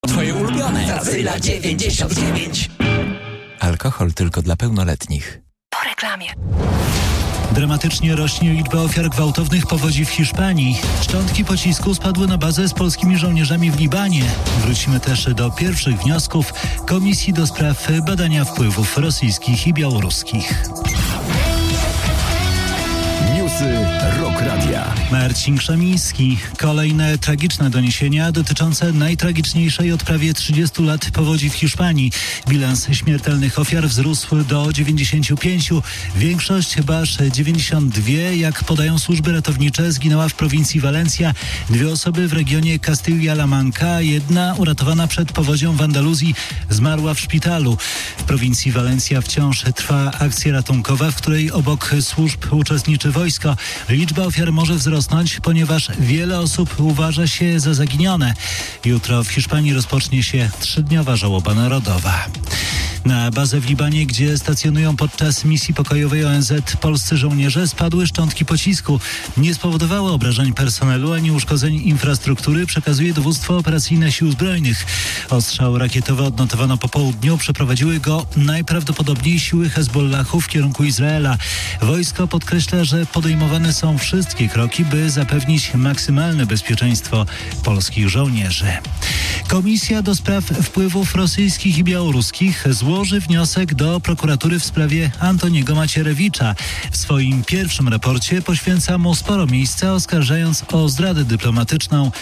Twoje ulubione Zacyla 99. Alkohol tylko dla pełnoletnich. Po reklamie. Dramatycznie rośnie liczba ofiar gwałtownych powodzi w Hiszpanii. Szczątki pocisku spadły na bazę z polskimi żołnierzami w Libanie. Wrócimy też do pierwszych wniosków Komisji do spraw badania wpływów rosyjskich i białoruskich. Newsy Rock Radia. Marcin Krzemiński. Kolejne tragiczne doniesienia dotyczące najtragiczniejszej od prawie 30 lat powodzi w Hiszpanii. Bilans śmiertelnych ofiar wzrósł do 95. Większość, chyba aż 92, jak podają służby ratownicze, zginęła w prowincji Valencia. 2 osoby w regionie Castilla-La Manca, jedna uratowana przed powodzią w Andaluzji zmarła w szpitalu. W prowincji Valencia wciąż trwa akcja ratunkowa, w której obok służb uczestniczy wojsko. Liczba ofiar może wzrosnąć, ponieważ wiele osób uważa się za zaginione. Jutro w Hiszpanii rozpocznie się 3-dniowa żałoba narodowa. Na bazę w Libanie, gdzie stacjonują podczas misji pokojowej ONZ polscy żołnierze, spadły szczątki pocisku. Nie spowodowały obrażeń personelu ani uszkodzeń infrastruktury, przekazuje Dowództwo Operacyjne Sił Zbrojnych. Ostrzał rakietowy odnotowano po południu. Przeprowadziły go najprawdopodobniej siły Hezbollahu w kierunku Izraela. Wojsko podkreśla, że podejmowane są wszystkie kroki, by zapewnić maksymalne bezpieczeństwo polskich żołnierzy. Komisja do spraw wpływów rosyjskich i białoruskich złoży wniosek do prokuratury w sprawie Antoniego Macierewicza. W swoim pierwszym raporcie poświęca mu sporo miejsca, oskarżając o zdradę dyplomatyczną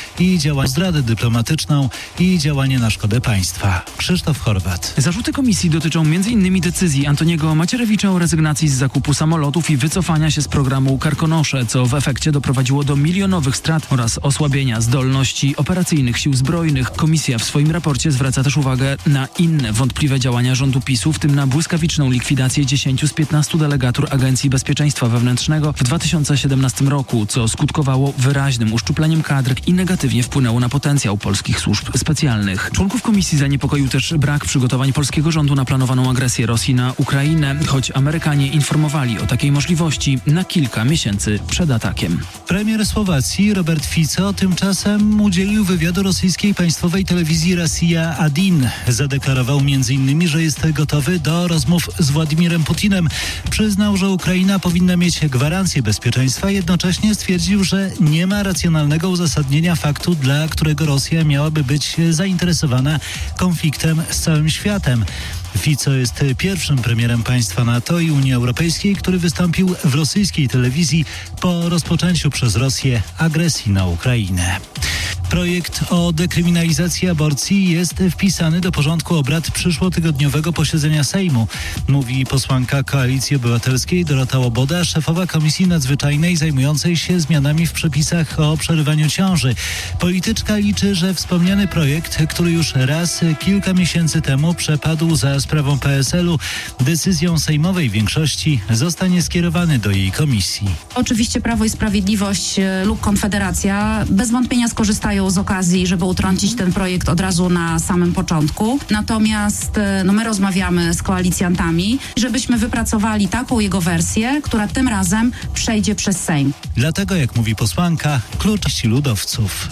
i działanie na szkodę państwa. Krzysztof Horwat. Zarzuty komisji dotyczą m.in. decyzji Antoniego Macierewicza o rezygnacji z zakupu samolotów i wycofania się z programu Karkonosze, co w efekcie doprowadziło do milionowych strat oraz osłabienia zdolności operacyjnych sił zbrojnych. Komisja w swoim raporcie zwraca też uwagę na inne wątpliwe działania rządu PiS-u, w tym na błyskawiczną likwidację 10 z 15 delegatur Agencji Bezpieczeństwa Wewnętrznego w 2017 roku, co skutkowało wyraźnym uszczupleniem kadr i negatywnie wpłynęło na potencjał polskich służb specjalnych. Członków komisji zaniepokoił też brak przygotowań polskiego rządu na planowaną agresję Rosji na Ukrainę, choć Amerykanie informowali o takiej możliwości na kilka miesięcy przed atakiem. Premier Słowacji Robert Fico tymczasem udzielił wywiadu rosyjskiej państwowej telewizji Rosja Adin. Zadeklarował m.in., że jest gotowy do rozmów z Władimirem Putinem. Przyznał, że Ukraina powinna mieć gwarancję bezpieczeństwa. Jednocześnie stwierdził, że nie ma racjonalnego uzasadnienia faktu, dla którego Rosja miałaby być zainteresowana konfliktem z całym światem. Fico jest pierwszym premierem państwa NATO i Unii Europejskiej, który wystąpił w rosyjskiej telewizji po rozpoczęciu przez Rosję agresji na Ukrainę. Projekt o dekryminalizacji aborcji jest wpisany do porządku obrad przyszłotygodniowego posiedzenia Sejmu, mówi posłanka Koalicji Obywatelskiej Dorota Łoboda, szefowa Komisji Nadzwyczajnej zajmującej się zmianami w przepisach o przerywaniu ciąży. Polityczka liczy, że wspomniany projekt, który już raz kilka miesięcy temu przepadł za sprawą PSL-u, decyzją sejmowej większości zostanie skierowany do jej komisji. Oczywiście Prawo i Sprawiedliwość lub Konfederacja bez wątpienia skorzystają z okazji, żeby utrącić ten projekt od razu na samym początku. Natomiast my rozmawiamy z koalicjantami, żebyśmy wypracowali taką jego wersję, która tym razem przejdzie przez Sejm. Dlatego, jak mówi posłanka, klucz ludowców.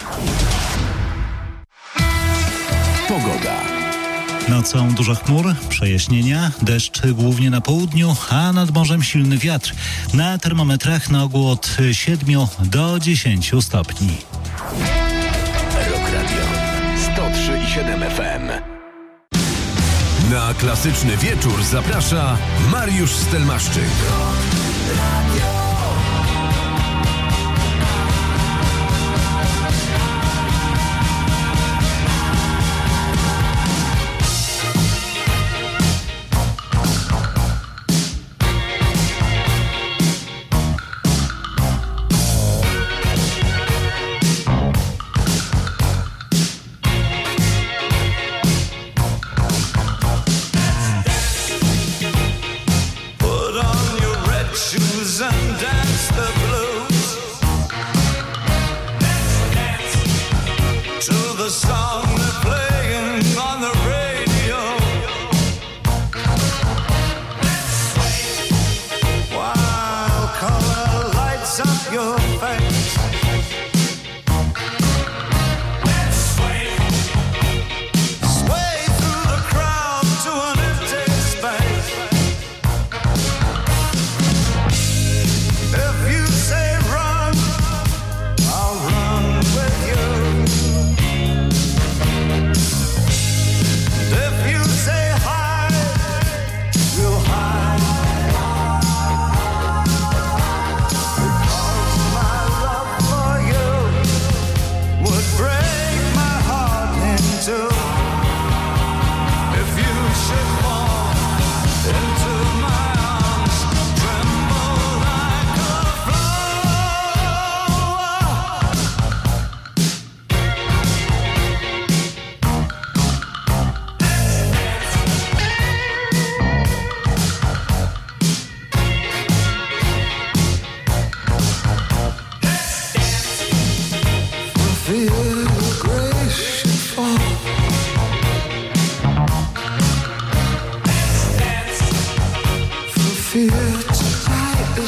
Pogoda. Nocą dużo chmur, przejaśnienia, deszcz głównie na południu, a nad morzem silny wiatr. Na termometrach na ogół od 7 do 10 stopni. Rock Radio 103,7 FM. Na klasyczny wieczór zaprasza Mariusz Stelmaszczyk. Put on your red shoes and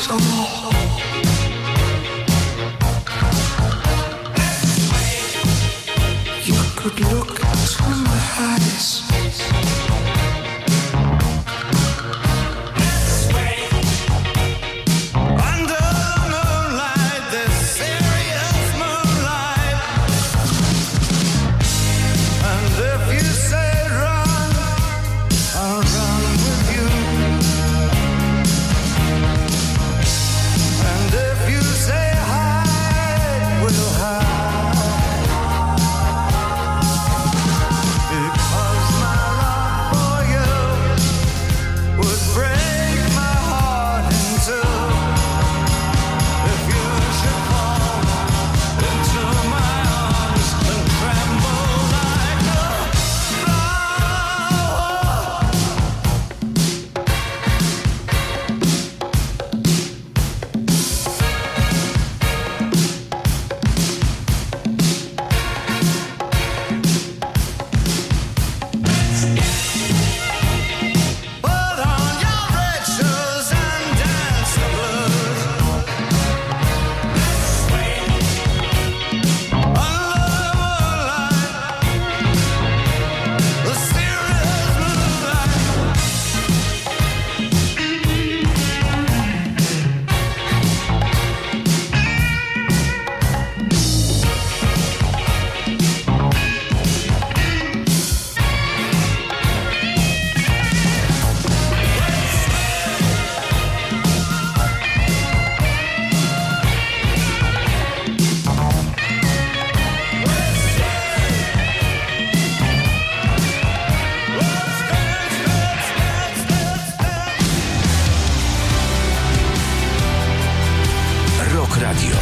Radio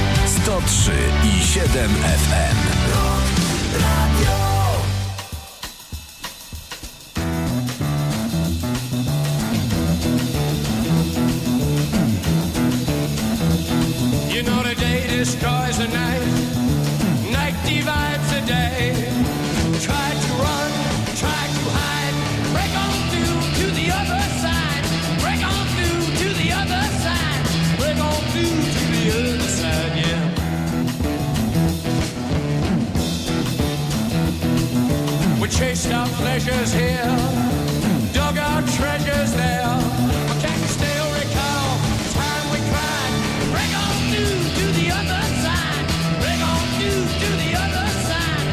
103,7 FM. You know the day destroys the night, night divides the day. Try to run, try to hide, break on through to the other side, break on through to the other side, break on through to the other side, yeah. We chased our pleasures here, dug our treasures there, but can you still recall the time we cried? Break on through to the other side, break on through to the other side.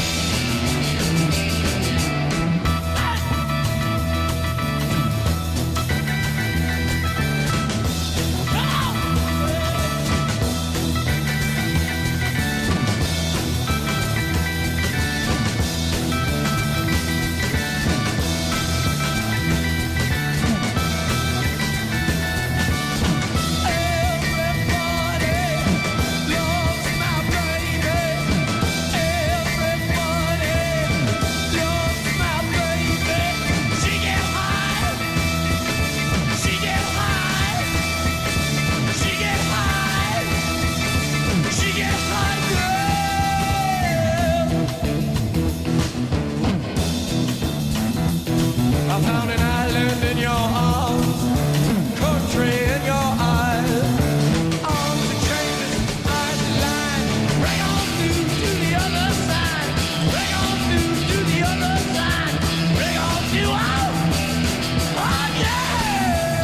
I found an island in your arms, country in your eyes, arms and chains, eyes and line. Break on through to the other side, break on through to the other side, break on through, oh yeah!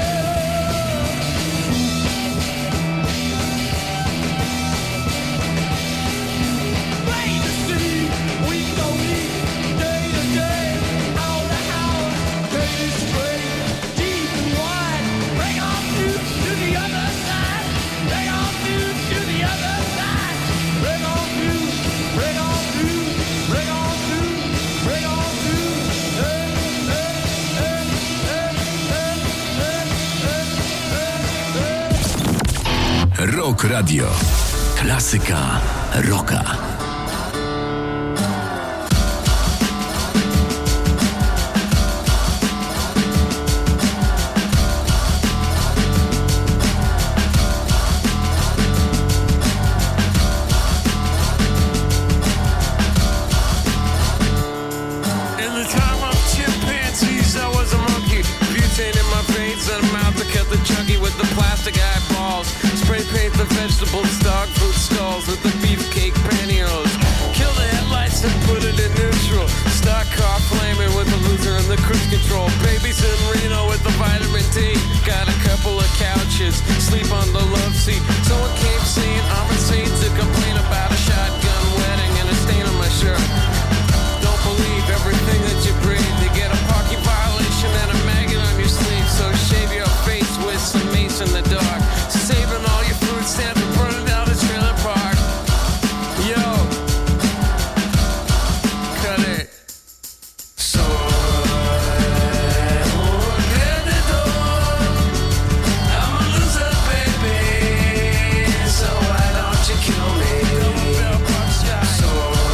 Plain to see, we go eat, day to day, hour to hour. Deep and wide, break on through to the other side, break on through to the other side, break on through, break on through, break on through, break on through. Rock Radio. Klasyka rocka. plastic eyeballs. Spray paint the vegetables, dog food skulls with the beefcake pantyhose. Kill the headlights and put it in neutral. Stock car flaming with the loser and the cruise control. Babies in Reno with the vitamin D. Got a couple of couches, sleep on the love seat. Someone came saying I'm insane to complain about a shotgun wedding and a stain on my shirt. Don't believe everything that you breathe. You get a parking violation and a maggot on your sleeve. So shave your face with some mace in the dark. Saving all your food stamps and burning down the trailer park. Yo, cut it. So I'm a loser, baby. So why don't you kill me? So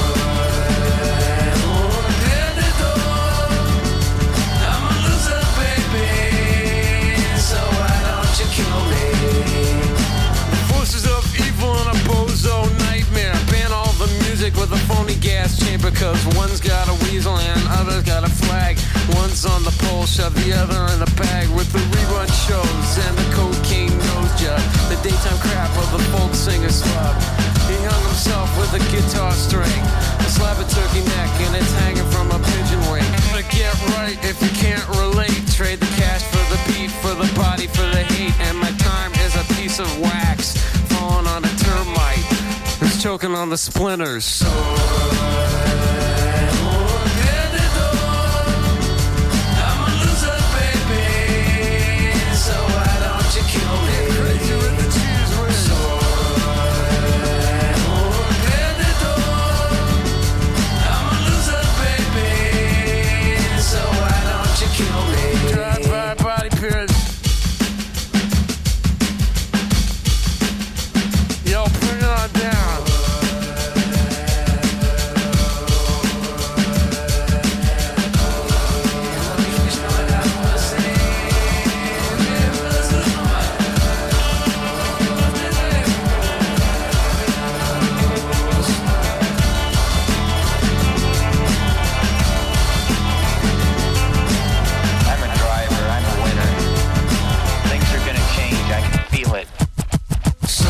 I'm a loser, baby. So why don't you kill me? Forces of evil and a bozo nightmare. Ban all the music with a phony gas chamber. Cause one's got a weasel and other's got a flag. One's on the pole, shove the other in the bag. With the rerun shows and the cocaine nose job. The daytime crap of the folk singer slub. He hung himself with a guitar string. A slab of turkey neck and it's hanging from a pigeon wing. But get right if you can't relate. Trade the cash for the beat, for the body, for the hate. And my time is a piece of wax falling on a termite who's choking on the splinters. So I'm a loser, baby. So why don't you kill me? Crazy with the cheese whiz. So I'm a loser, baby. So why don't you kill me? Drive-by body pierce. Yo, put it on down. I'm a driver, I'm a winner. Things are gonna change, I can feel it. So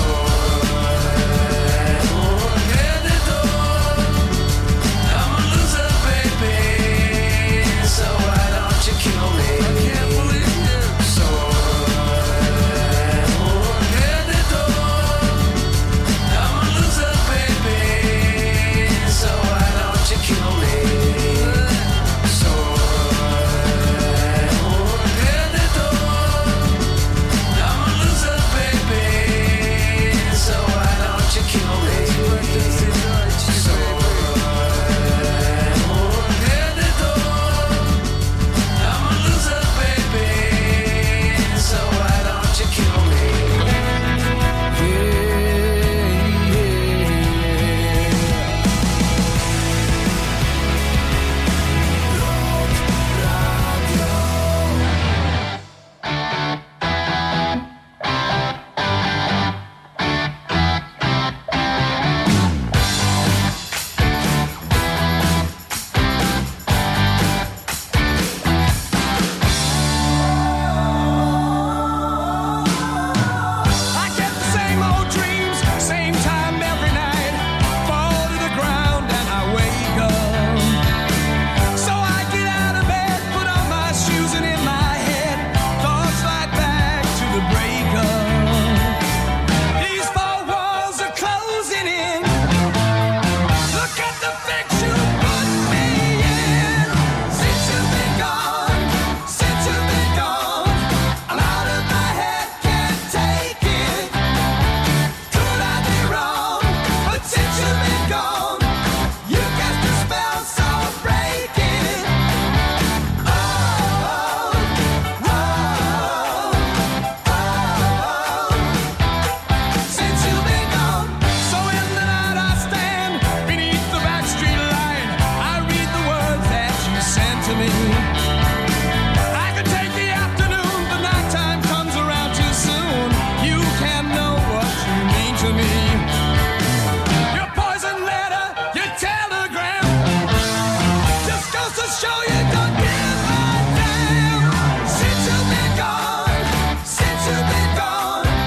I'm a loser, baby. So why don't you kill me? I can't believe you. So I'm a loser, baby. So why don't you kill me? So I'm a loser, baby. So why don't you kill me? So I'm a loser, baby. So why don't you kill me? I get the same old dreams, same time every night. Fall to the ground and I wake up. So I get out of bed, put on my shoes and in my head, thoughts right back to the breakup. These four walls are closing in. Look at the fix you put me in. Since you've been gone, since you've been gone, I'm out of my head, can't take it. Could I be wrong? But since you've been gone, you cast a spell so breaking. Oh, oh, since you've been gone. So in the night I stand beneath the backstreet line. I read the words that you sent to me. I could take the afternoon, the nighttime comes around too soon. You can't know what you mean to me. Your poison letter, your telegram, just goes to show you don't give a damn. Since you've been gone, since you've been gone,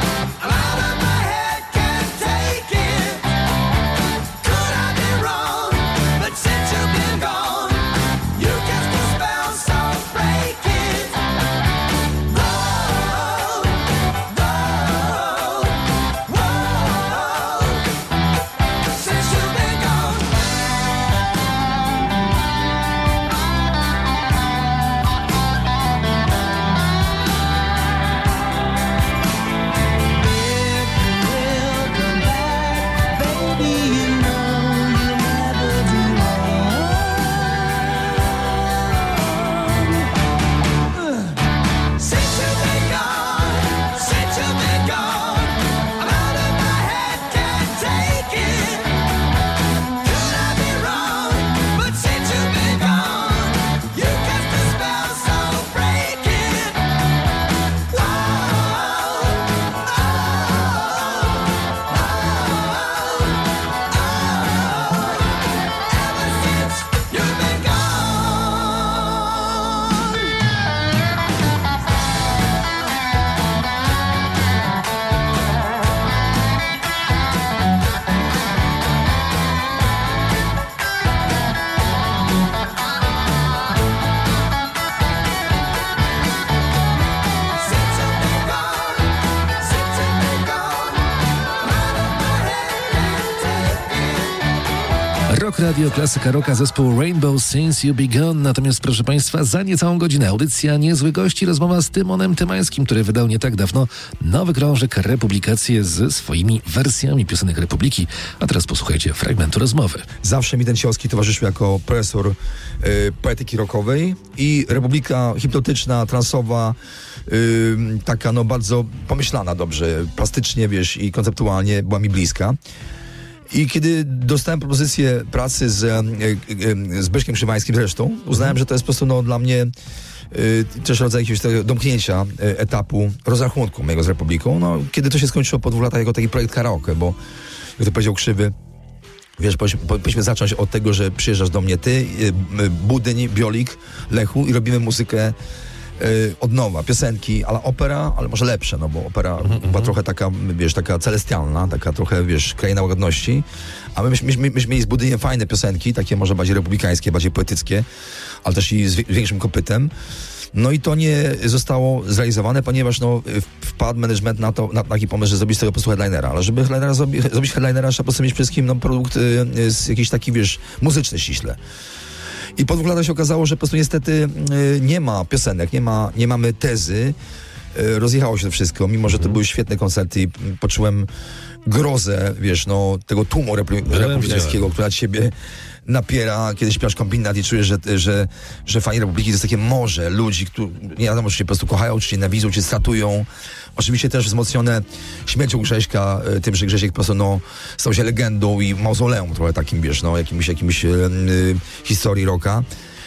Rock Radio, klasyka rocka, zespół Rainbow Since You Begun. Natomiast proszę Państwa, za niecałą godzinę audycja Niezły Gość i rozmowa z Tymonem Tymańskim, który wydał nie tak dawno nowy krążek Republikacje ze swoimi wersjami piosenek Republiki. A teraz posłuchajcie fragmentu rozmowy. Zawsze mi ten Cioski towarzyszył jako profesor poetyki rockowej i Republika hipnotyczna, transowa, taka no bardzo pomyślana dobrze, plastycznie, wiesz, i konceptualnie była mi bliska. I kiedy dostałem propozycję pracy z Zbyszkiem Krzywańskim zresztą, uznałem, że to jest po prostu no, dla mnie też rodzaj jakiegoś tego domknięcia etapu rozrachunku mojego z Republiką. No, kiedy to się skończyło po 2 latach jako taki projekt karaoke, bo jak to powiedział Krzywy, wiesz, powinniśmy zacząć od tego, że przyjeżdżasz do mnie ty, Budyń, Biolik, Lechu i robimy muzykę od nowa, piosenki, ale opera, ale może lepsze, no bo opera była trochę taka, wiesz, taka celestialna, taka trochę, wiesz, kraina łagodności, a myśmy mieli z Budyniem fajne piosenki, takie może bardziej republikańskie, bardziej poetyckie, ale też i z większym kopytem. No i to nie zostało zrealizowane, ponieważ no, wpadł management na taki pomysł, że zrobić z tego po prostu headlinera. Ale żeby zrobić headlinera, trzeba po prostu mieć przede wszystkim no, produkt jakiś taki, wiesz, muzyczny ściśle. I po 2 latach się okazało, że po prostu niestety nie ma piosenek, nie mamy tezy. Rozjechało się to wszystko, mimo że to były świetne koncerty i poczułem grozę, wiesz, no, tego tłumu republikańskiego, która ciebie napiera, kiedy śpiewasz kombinat i czujesz, że fani Republiki to jest takie morze ludzi, którzy nie wiadomo, czy się po prostu kochają, czy się nienawidzą, czy stratują. Oczywiście też wzmocnione śmiercią Grześka, tym, że Grzesiek po prostu no, stał się legendą i mauzoleum trochę takim, wiesz, no, jakimś historii rocka.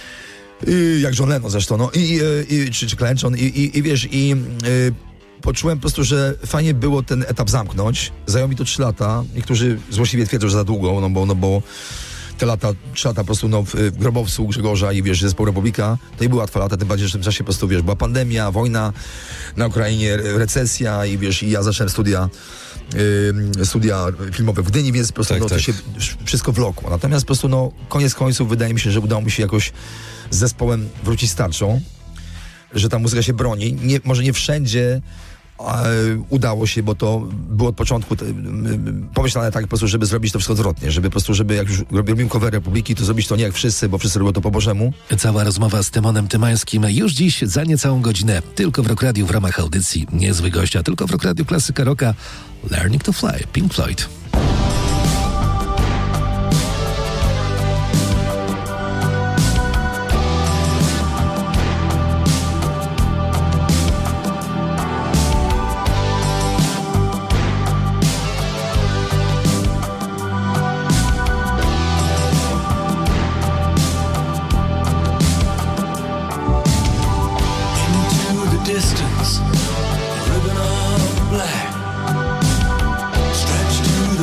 Jak John Lennon zresztą, no, czy Klęczon i wiesz, poczułem po prostu, że fajnie było ten etap zamknąć. Zajęło mi to 3 lata. Niektórzy złośliwie twierdzą, że za długo, no bo te 3 lata po prostu no, w grobowcu Grzegorza i wiesz, zespół Republika, to nie były łatwe lata, tym bardziej, że w tym czasie po prostu, wiesz, była pandemia, wojna na Ukrainie, recesja i wiesz, i ja zacząłem studia filmowe w Gdyni, więc po prostu to się wszystko wlokło. Natomiast po prostu no, koniec końców wydaje mi się, że udało mi się jakoś z zespołem wrócić starczą, że ta muzyka się broni. Może nie wszędzie udało się, bo to było od początku pomyślane tak po prostu, żeby zrobić to wszystko odwrotnie, żeby po prostu, żeby jak już robimy cover Republiki, to zrobić to nie jak wszyscy, bo wszyscy robią to po Bożemu. Cała rozmowa z Tymonem Tymańskim już dziś za niecałą godzinę, tylko w Rock Radio w ramach audycji Niezły Gość, a tylko w Rock Radio klasyka rocka Learning to Fly, Pink Floyd. Distance, ribbon of black, stretched to the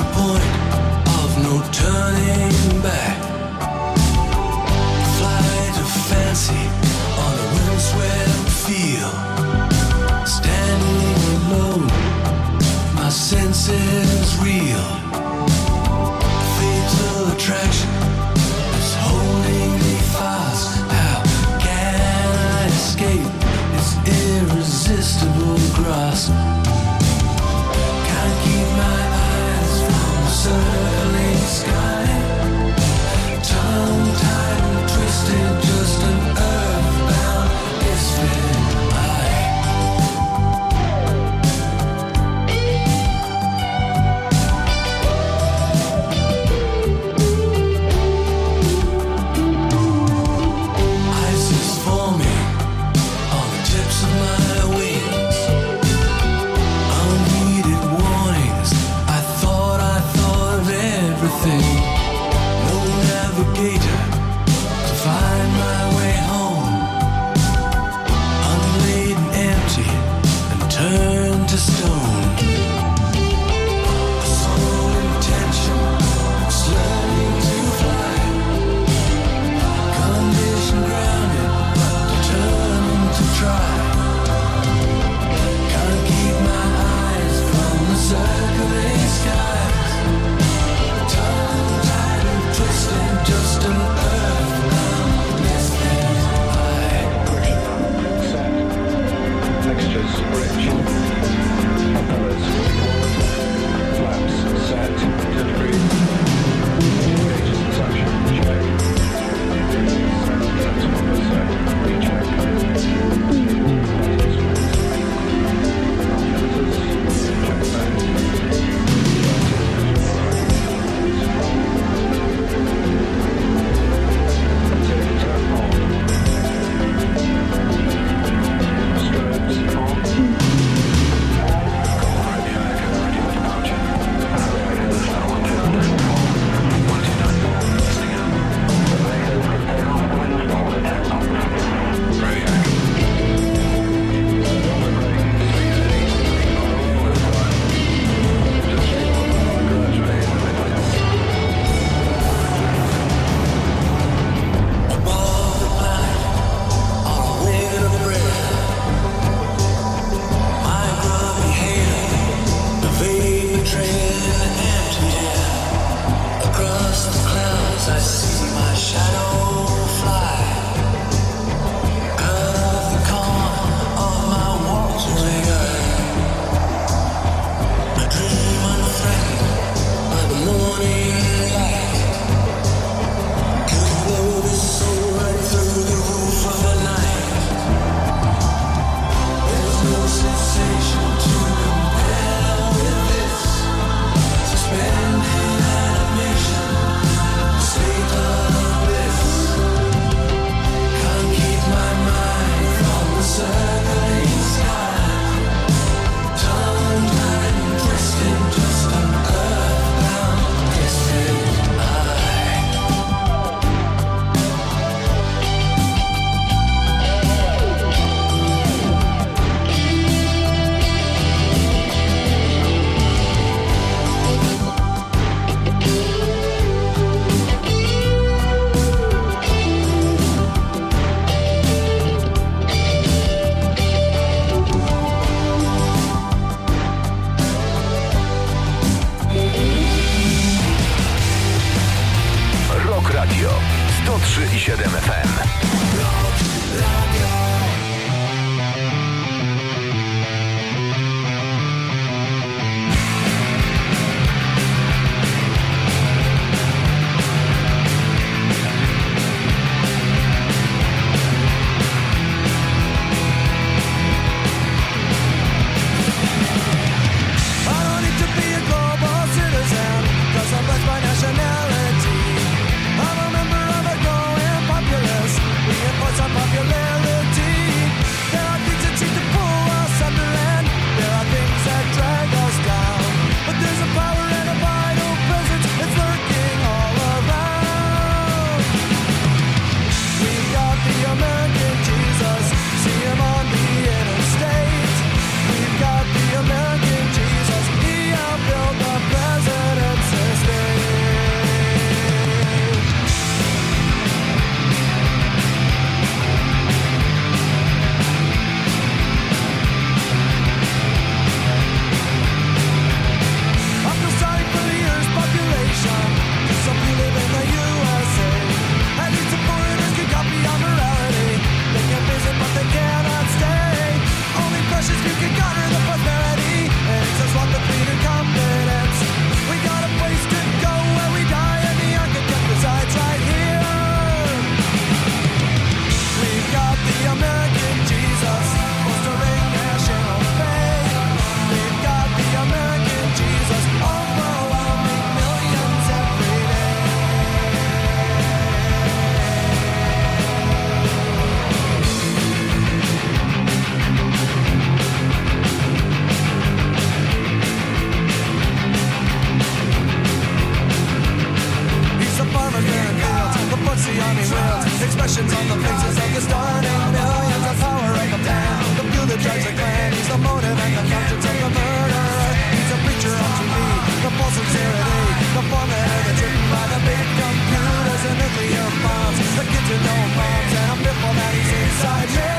faces of the stunning millions of power and the down. The fuel that drives the clan, he's the motive and the conscience of the murderer. He's a preacher on TV, the false sincerity, the formula that's written by the big computers and nuclear bombs. The kids with no moms, and I'm fearful that he's inside me.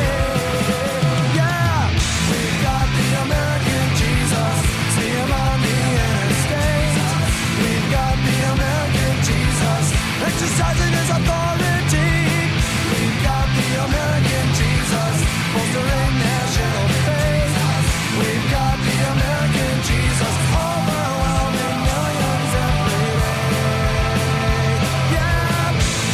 Yeah, we've got the American Jesus, see him on the interstate. We've got the American Jesus, exercising his authority. We've got the American Jesus, bolstering national faith. We've got the American Jesus, overwhelming millions every day. Yeah.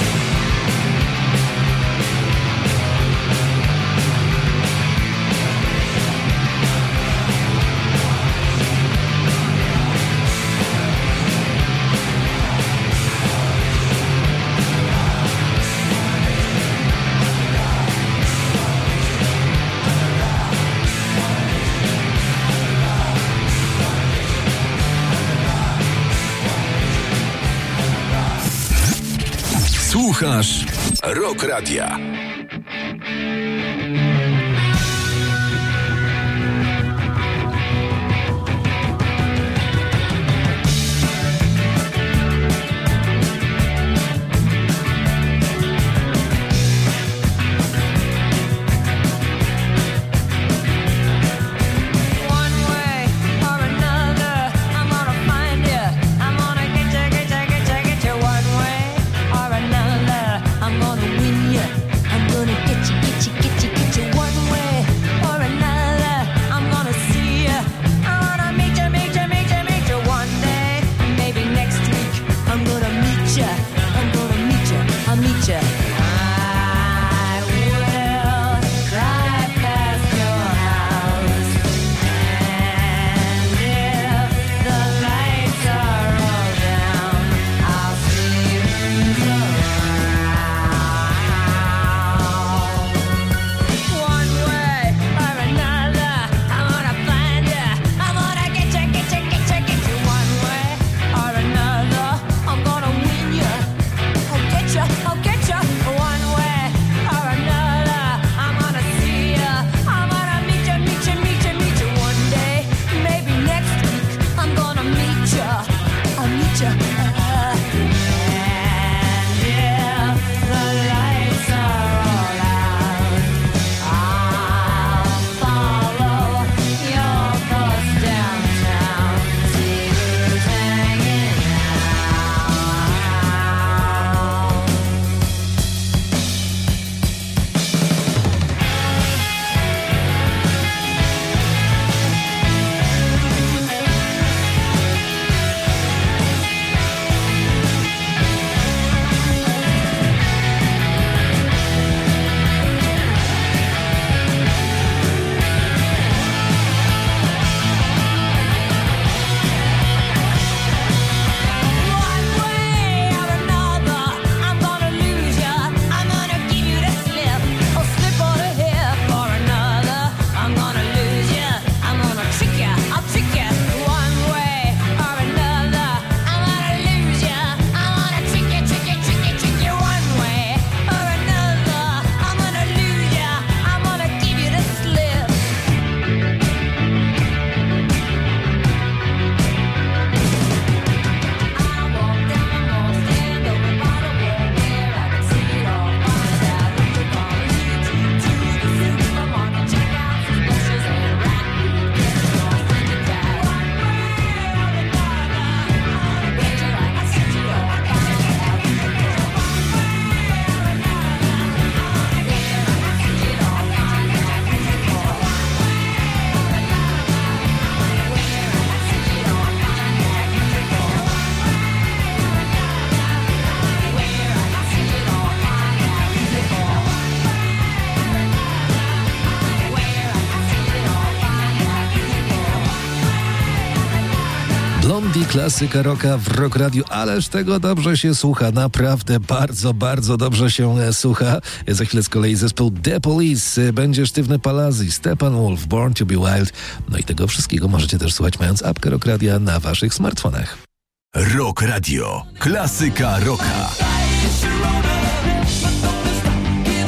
Słuchasz Rock Radia. Blondie, klasyka rocka w Rock Radiu, ależ tego dobrze się słucha, naprawdę bardzo, bardzo dobrze się słucha. Za chwilę z kolei zespół The Police, będzie Sztywny Palazzi, Steppenwolf, Born to be Wild. No i tego wszystkiego możecie też słuchać mając apkę Rock Radia na waszych smartfonach. Rock Radio, klasyka rocka.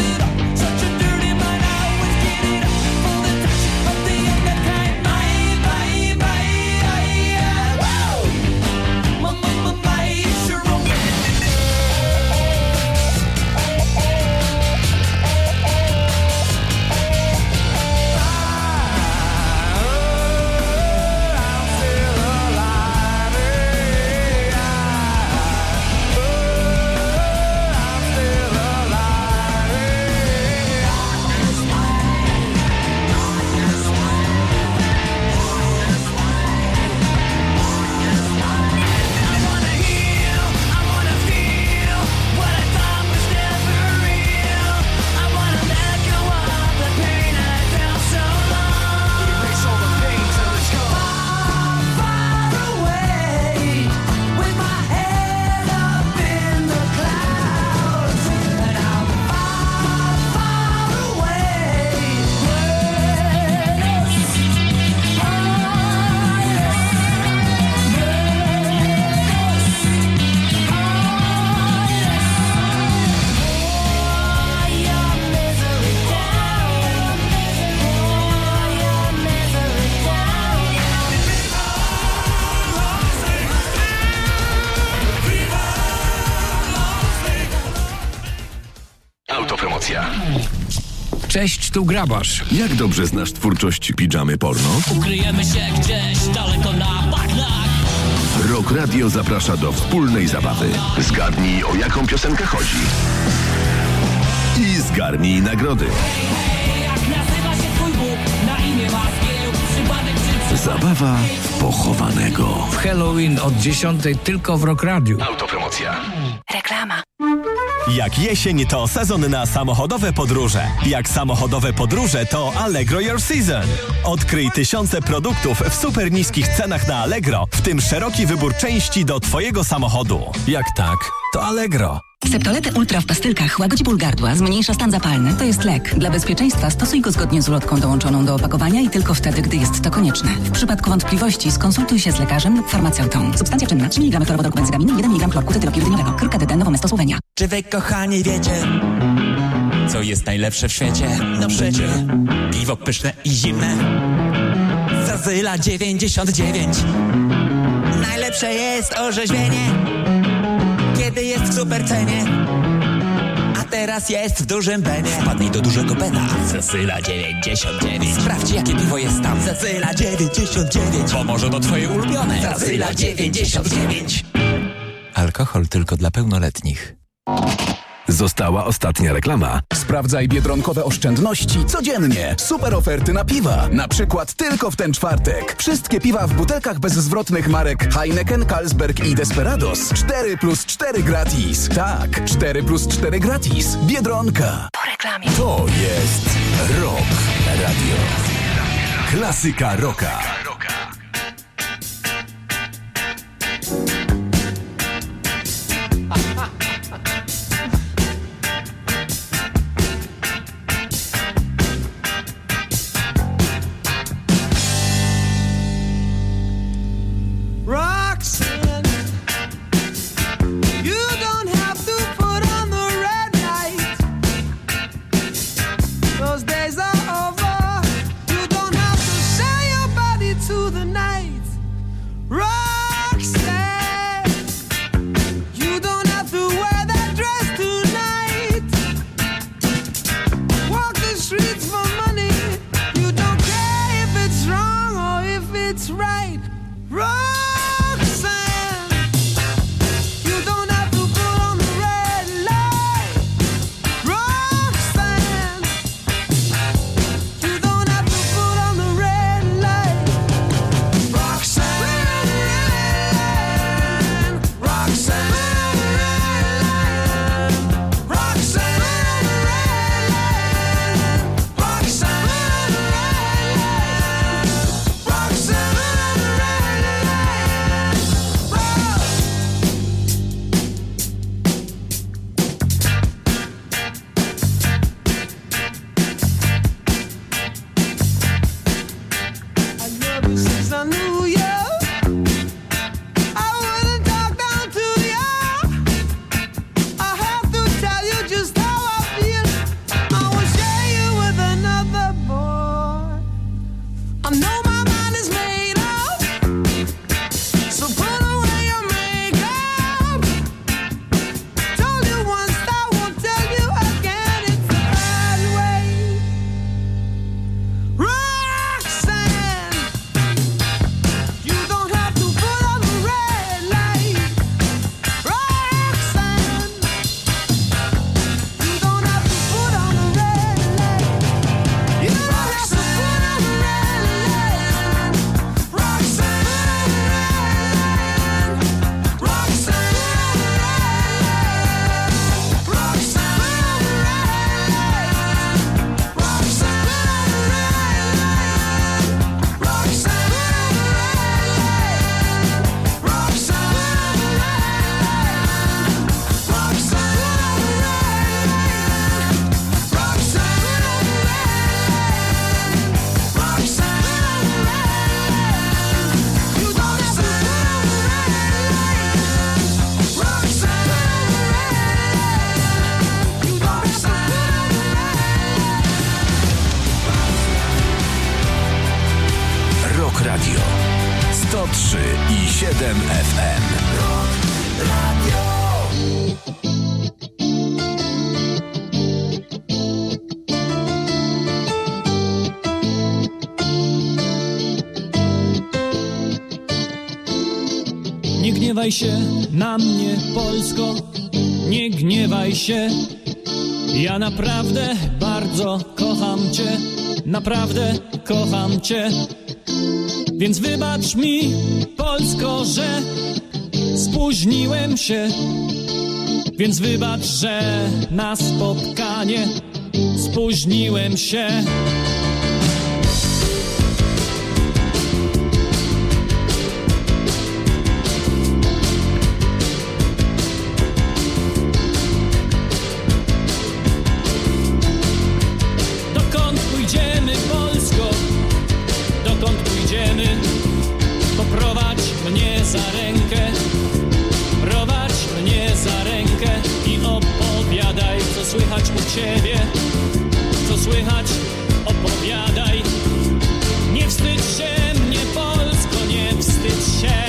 Autopromocja. Cześć, tu Grabarz. Jak dobrze znasz twórczość Pijamy Porno? Ukryjemy się gdzieś daleko na bagnach. Rock Radio zaprasza do wspólnej zabawy. Zgadnij, o jaką piosenkę chodzi. I zgarnij nagrody. Jak nazywa się twój Bóg? Na imię ma zgieł. Przypadek czy Zabawa pochowanego. W Halloween od 10 tylko w Rock Radio. Autopromocja. Reklama. Jak jesień to sezon na samochodowe podróże. Jak samochodowe podróże to Allegro Your Season. Odkryj tysiące produktów w super niskich cenach na Allegro, w tym szeroki wybór części do twojego samochodu. Jak tak, to Allegro. Septoletę Ultra w pastylkach łagodzi ból gardła, zmniejsza stan zapalny. To jest lek. Dla bezpieczeństwa stosuj go zgodnie z ulotką dołączoną do opakowania i tylko wtedy, gdy jest to konieczne. W przypadku wątpliwości skonsultuj się z lekarzem lub farmaceutą. Substancja czynna 3 mg chlorowodorku-benzgaminy, 1 mg chlorku tetylopiridynowego. Krka DD Nowe Mesto Słowenia. Czy wy, kochani, wiecie, co jest najlepsze w świecie? No przecie piwo pyszne i zimne Zazyla 99. Najlepsze jest orzeźwienie, kiedy jest w super cenie. A teraz jest w dużym benie. Wpadnij do dużego bena. Zasyla 99. Sprawdź, jakie piwo jest tam. Zasyla 99. Bo może to twoje ulubione. Zasyla 99. Alkohol tylko dla pełnoletnich. Została ostatnia reklama. Sprawdzaj biedronkowe oszczędności codziennie. Super oferty na piwa. Na przykład tylko w ten czwartek. Wszystkie piwa w butelkach bezzwrotnych marek Heineken, Carlsberg i Desperados. 4+4 gratis. Tak, 4+4 gratis. Biedronka. Po reklamie. To jest Rock Radio. Klasyka rocka. Radio 103,7 FM. Rock Radio. gniewaj się na mnie, Polsko, nie gniewaj się. Ja naprawdę bardzo kocham cię, naprawdę kocham cię. Więc wybacz mi, Polsko, że spóźniłem się. Więc wybacz, że na spotkanie spóźniłem się. Dokąd pójdziemy, Polsko? Dokąd pójdziemy? Poprowadź mnie za rękę. Prowadź mnie za rękę i opowiadaj, co słychać u ciebie. Co słychać, opowiadaj. Nie wstydź się mnie, Polsko, nie wstydź się.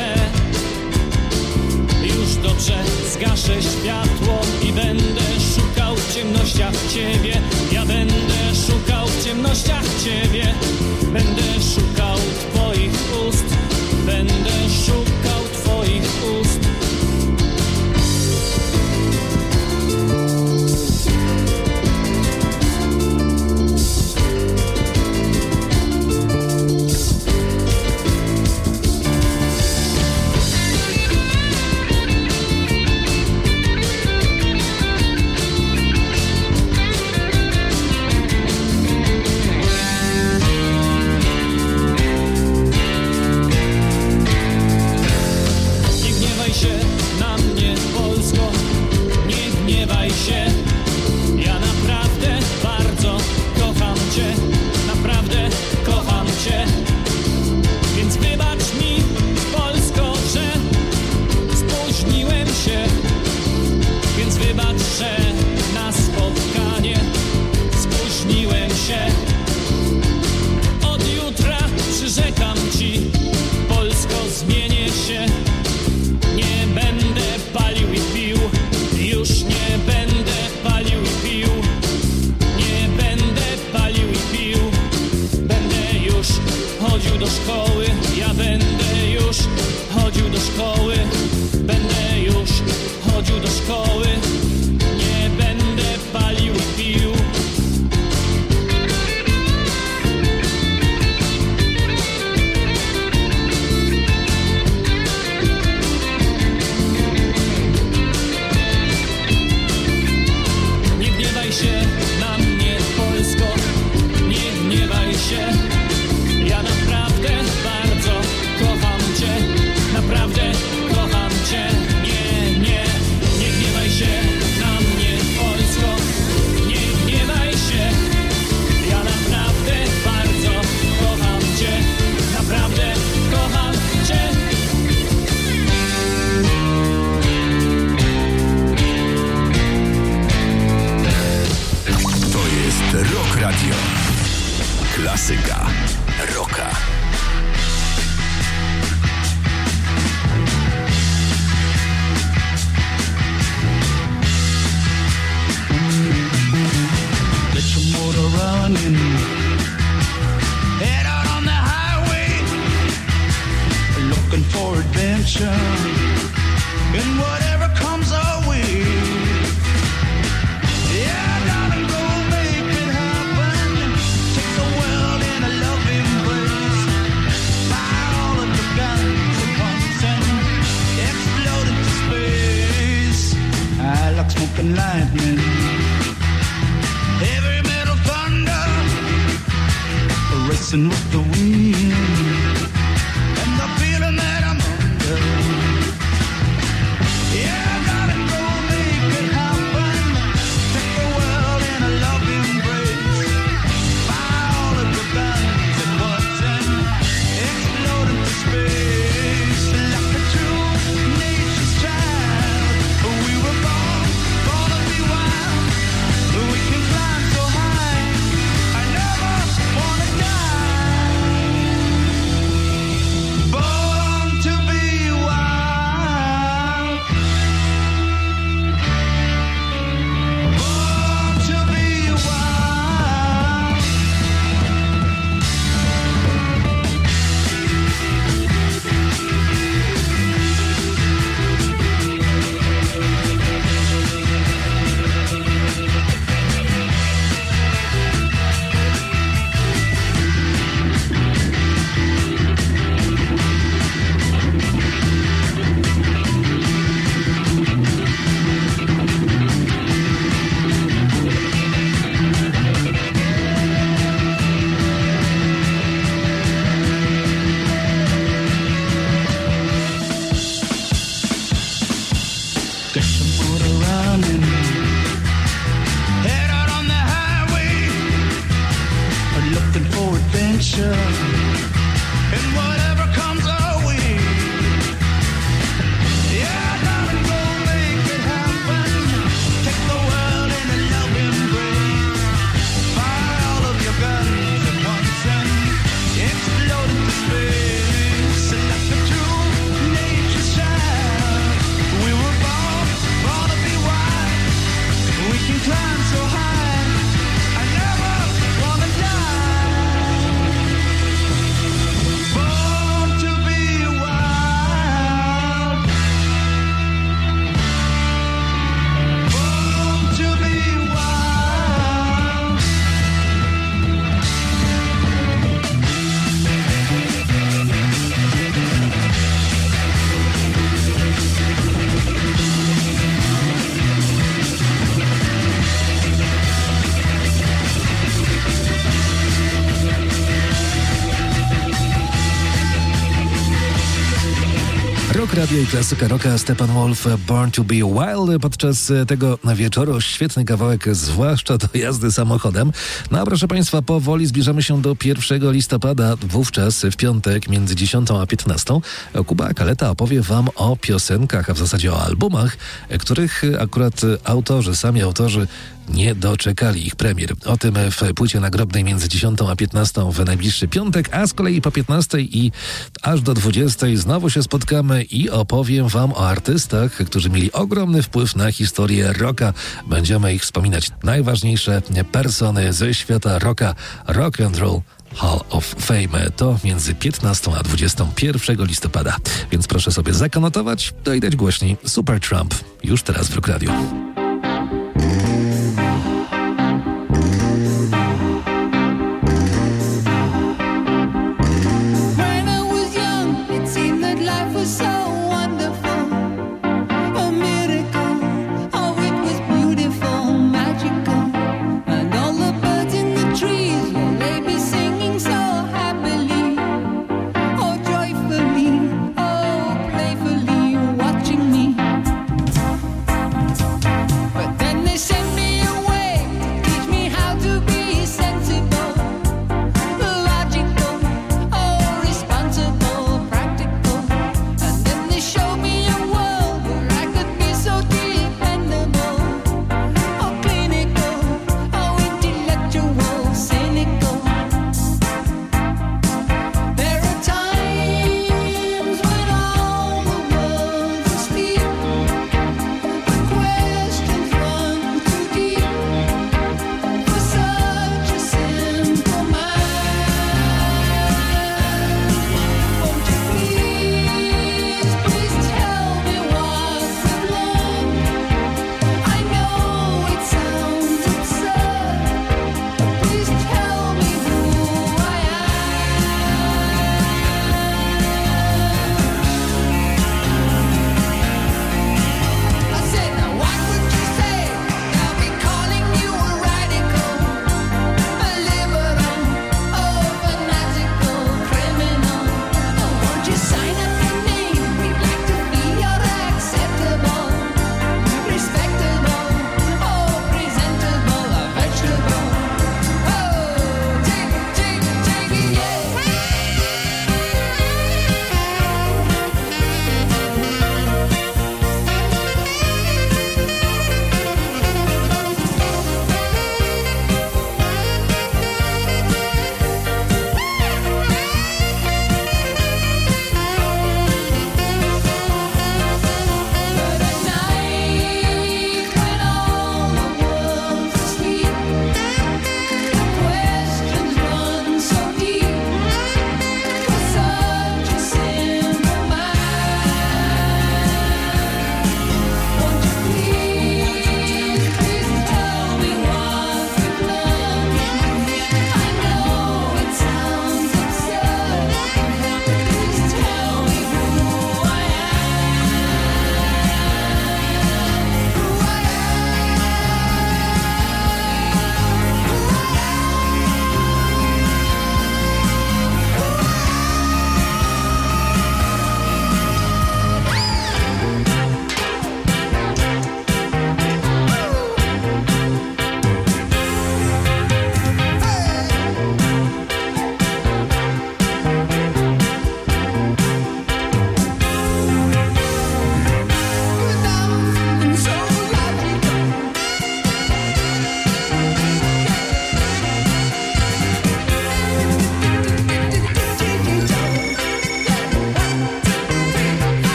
Już dobrze, zgaszę światło i będę szukał w ciemnościach ciebie. Ja będę szukał w ciemnościach ciebie. Będę szukał twoich ust. Będę szukał twoich ust. Klasyka rocka. Get your motor running. Head out on the highway, looking for adventure and whatever comes our way. Yeah, darling, go make it happen. Take the world in a loving embrace. Fire all of the guns at once and explode into space. I like smoking lightning. Heavy metal thunder, racing with the wind, and the feeling that I'm under. Yeah, gotta go make it happen. Take the world in a loving embrace. Fire all of the guns at once and explode into space. Like a true nature's child, we were born to be wild. We can climb so high, I never wanna die. future and whatever comes our way. Yeah, darling, go make it happen. Take the world in a loving embrace. Fire all of your guns at once and explode into space. And let the true nature shine. We were born to be wild. We can climb so high. I never wanna die. Born to be wild. Born to be wild. Rock Radio i klasyka rocka Stephen Wolf, Born to be Wild. Podczas tego wieczoru świetny kawałek, zwłaszcza do jazdy samochodem. No a proszę Państwa, powoli zbliżamy się do 1 listopada. Wówczas w piątek między 10 a 15 Kuba Kaleta opowie Wam o piosenkach, a w zasadzie o albumach, których akurat sami autorzy nie doczekali ich premier. O tym w płycie nagrobnej między 10 a 15 w najbliższy piątek, a z kolei po 15 i aż do 20 znowu się spotkamy i opowiem Wam o artystach, którzy mieli ogromny wpływ na historię rocka. Będziemy ich wspominać. Najważniejsze persony ze świata rocka, Rock and Roll Hall of Fame. To między 15 a 21 listopada. Więc proszę sobie zakanotować, to i dać głośniej. Supertramp już teraz w Rock Radio. Watching me.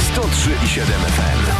103,7 FM.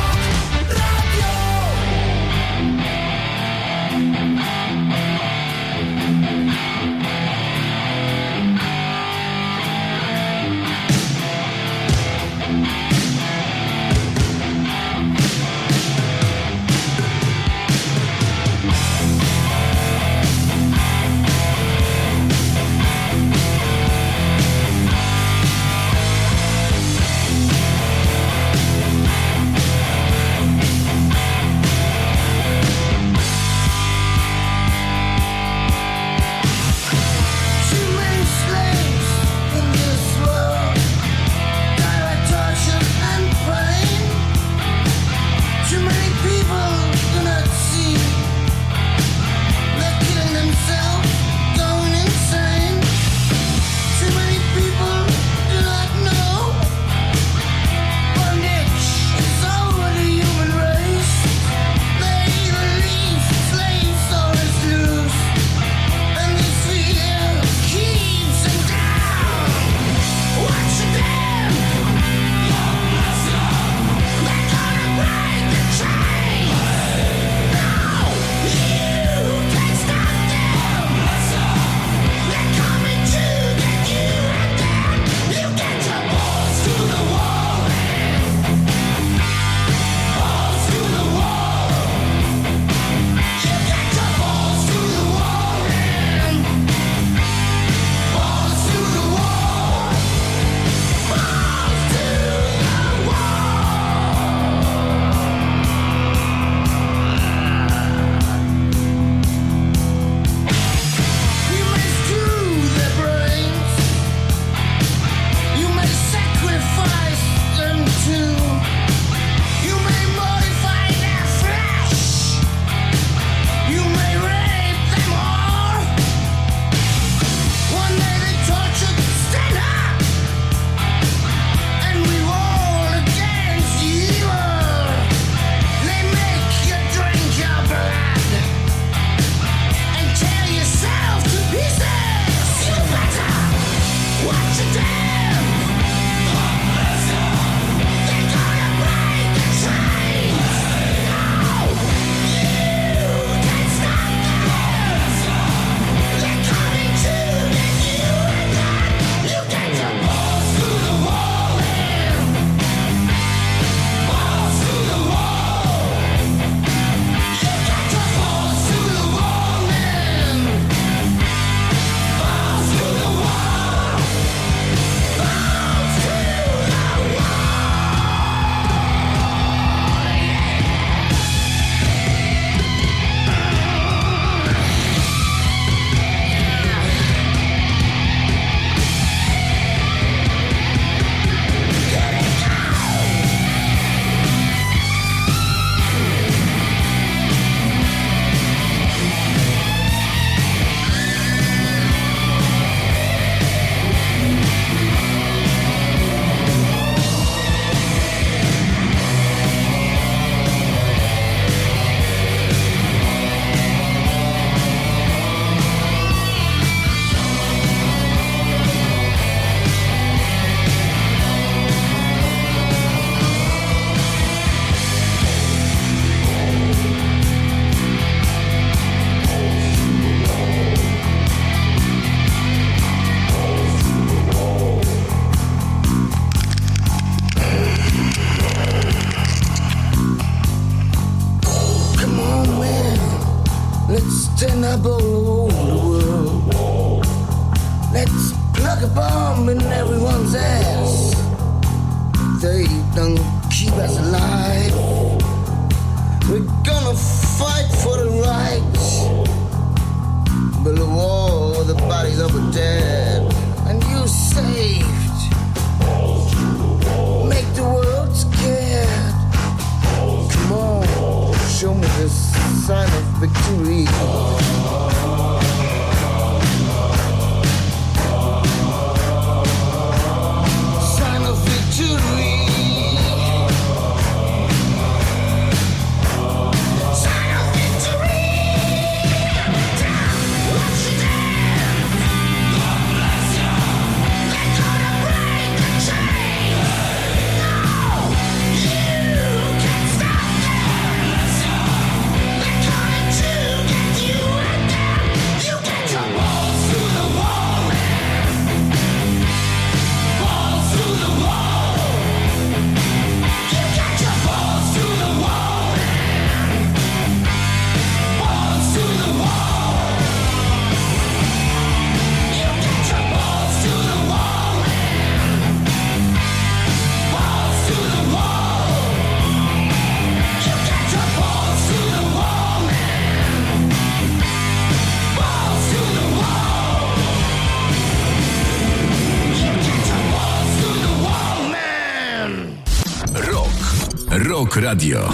Rock Radio.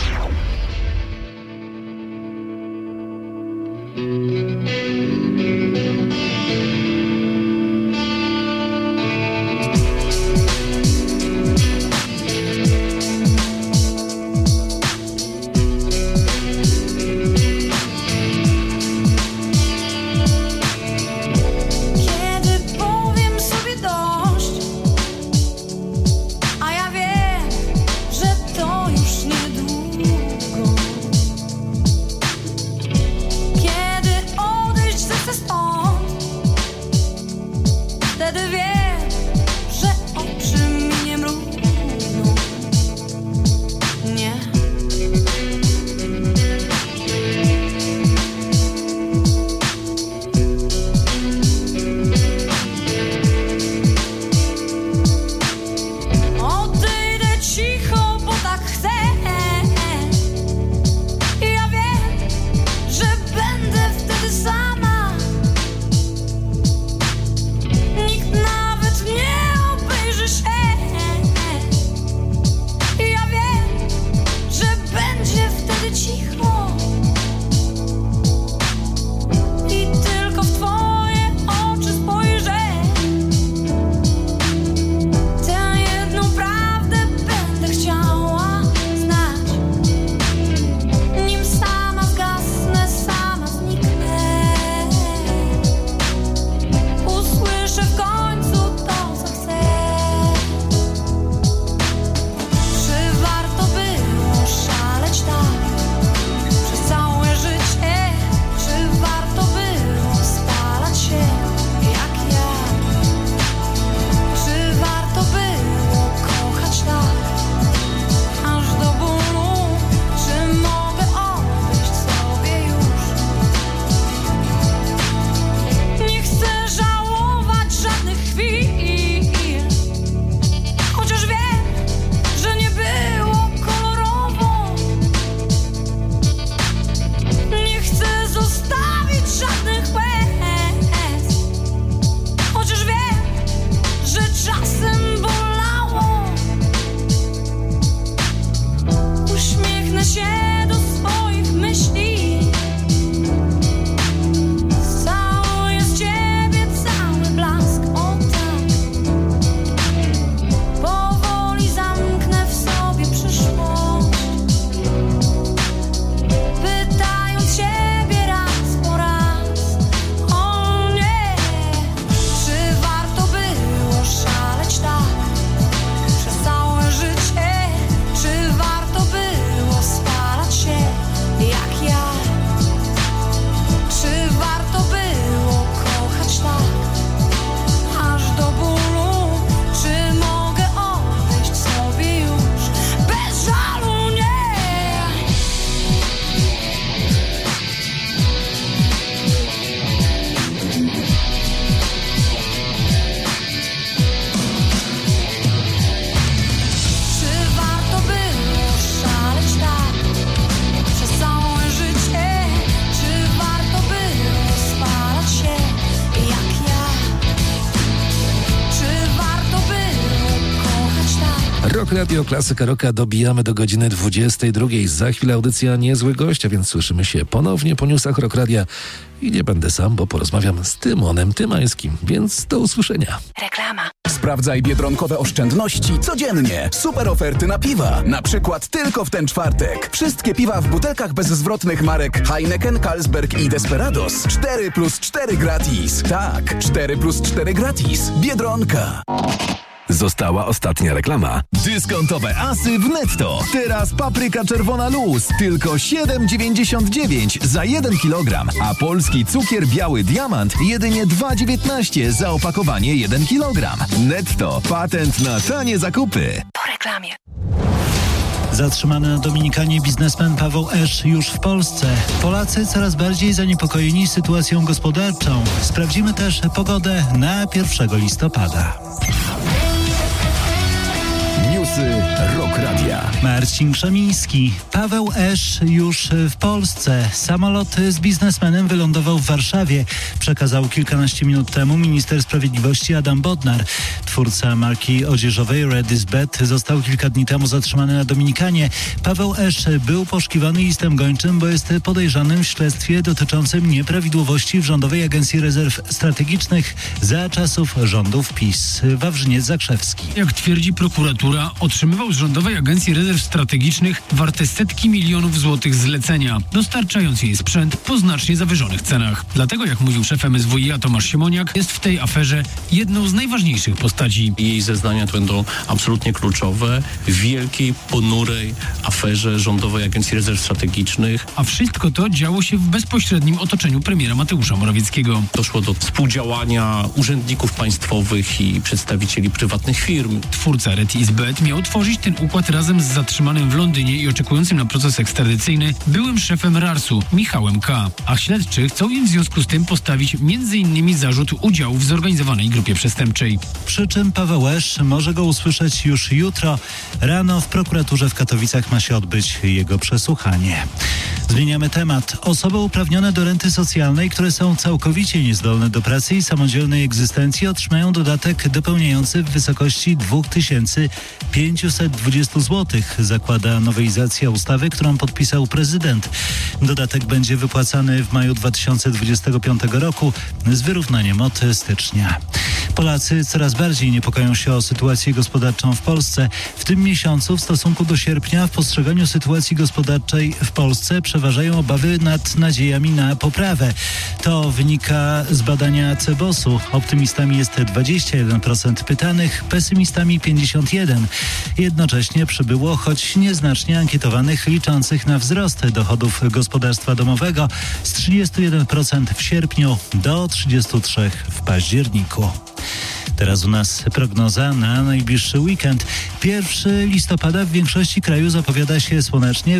Rock Radio, klasyka rocka, dobijamy do godziny 22. Za chwilę audycja Niezły Gość, a więc słyszymy się ponownie po newsach Rock Radia. I nie będę sam, bo porozmawiam z Tymonem Tymańskim, więc do usłyszenia. Reklama. Sprawdzaj biedronkowe oszczędności codziennie. Super oferty na piwa. Na przykład tylko w ten czwartek. Wszystkie piwa w butelkach bezzwrotnych marek Heineken, Carlsberg i Desperados. 4+4 gratis. Tak, 4+4 gratis. Biedronka. Została ostatnia reklama. Dyskontowe asy w Netto. Teraz papryka czerwona luz. Tylko 7,99 za 1 kg. A polski cukier biały diamant jedynie 2,19 za opakowanie 1 kg. Netto. Patent na tanie zakupy. Po reklamie. Zatrzymany na Dominikanie biznesmen Paweł Esz już w Polsce. Polacy coraz bardziej zaniepokojeni sytuacją gospodarczą. Sprawdzimy też pogodę na 1 listopada. Newsy Rock Radia. Marcin Krzemiński. Paweł Esz już w Polsce. Samolot z biznesmenem wylądował w Warszawie. Przekazał kilkanaście minut temu minister sprawiedliwości Adam Bodnar. Twórca marki odzieżowej Red is Bad został kilka dni temu zatrzymany na Dominikanie. Paweł Esz był poszukiwany listem gończym, bo jest podejrzanym w śledztwie dotyczącym nieprawidłowości w Rządowej Agencji Rezerw Strategicznych za czasów rządów PiS. Wawrzyniec Zakrzewski. Jak twierdzi prokuratura, otrzymywał z Rządowej Agencji Rezerw Strategicznych warte setki milionów złotych zlecenia, dostarczając jej sprzęt po znacznie zawyżonych cenach. Dlatego, jak mówił szef MSWiA Tomasz Siemoniak, jest w tej aferze jedną z najważniejszych postaci. Jej zeznania będą absolutnie kluczowe w wielkiej, ponurej aferze Rządowej Agencji Rezerw Strategicznych. A wszystko to działo się w bezpośrednim otoczeniu premiera Mateusza Morawieckiego. Doszło do współdziałania urzędników państwowych i przedstawicieli prywatnych firm. Twórca Red is Bad miał tworzyć ten układ razem z zatrzymanym w Londynie i oczekującym na proces ekstradycyjny byłym szefem RARS-u, Michałem K. A śledczy chcą im w związku z tym postawić m.in. zarzut udziału w zorganizowanej grupie przestępczej. Przy czym Paweł Esz może go usłyszeć już jutro. Rano w prokuraturze w Katowicach ma się odbyć jego przesłuchanie. Zmieniamy temat. Osoby uprawnione do renty socjalnej, które są całkowicie niezdolne do pracy i samodzielnej egzystencji, otrzymają dodatek dopełniający w wysokości 2520 zł, zakłada nowelizacja ustawy, którą podpisał prezydent. Dodatek będzie wypłacany w maju 2025 roku z wyrównaniem od stycznia. Polacy coraz bardziej niepokoją się o sytuację gospodarczą w Polsce. W tym miesiącu w stosunku do sierpnia w postrzeganiu sytuacji gospodarczej w Polsce przeważają obawy nad nadziejami na poprawę. To wynika z badania CBOS-u. Optymistami jest 21% pytanych, pesymistami 51%. Jednocześnie przybyło, choć nieznacznie, ankietowanych liczących na wzrost dochodów gospodarstwa domowego z 31% w sierpniu do 33% w październiku. Teraz u nas prognoza na najbliższy weekend. 1 listopada w większości kraju zapowiada się słonecznie.